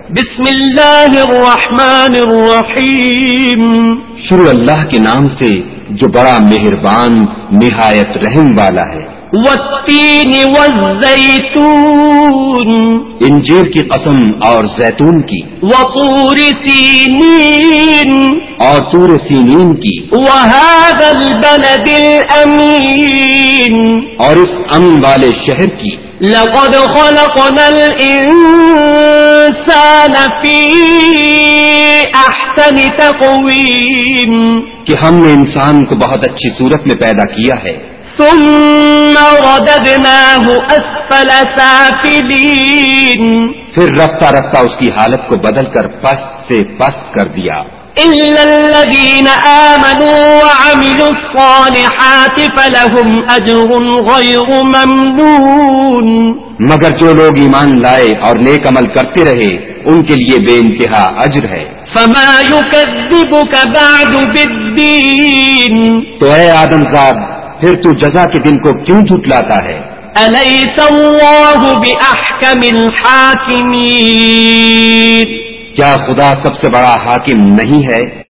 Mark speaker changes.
Speaker 1: بسم اللہ الرحمن الرحیم،
Speaker 2: شروع اللہ کے نام سے جو بڑا مہربان نہایت رحم والا ہے۔
Speaker 1: والتین والزیتون،
Speaker 2: انجیر کی قسم اور زیتون کی،
Speaker 1: وطور سینین،
Speaker 2: اور طور سینین کی،
Speaker 1: وهذا البلد الامین،
Speaker 2: اور اس امن والے شہر کی۔
Speaker 1: لقد خلقنا الانسان فی احسن تقویم،
Speaker 2: کہ ہم نے انسان کو بہت اچھی صورت میں پیدا کیا ہے۔
Speaker 1: ثم رددناه اسفل سافلین،
Speaker 2: پھر رفتہ رفتہ اس کی حالت کو بدل کر پست سے پست کر دیا۔
Speaker 1: إلا الذين آمنوا وعملوا الصالحات فلهم أجر غير ممنون،
Speaker 2: مگر جو لوگ ایمان لائے اور نیک عمل کرتے رہے ان کے لیے بے انتہا اجر ہے۔
Speaker 1: فما يكذبك بعد بالدين،
Speaker 2: تو اے آدم زاد، پھر تو جزا کے دن کو کیوں جھٹلاتا ہے؟
Speaker 1: أليس الله بأحكم الحاكمين،
Speaker 2: کیا خدا سب سے بڑا حاکم نہیں ہے؟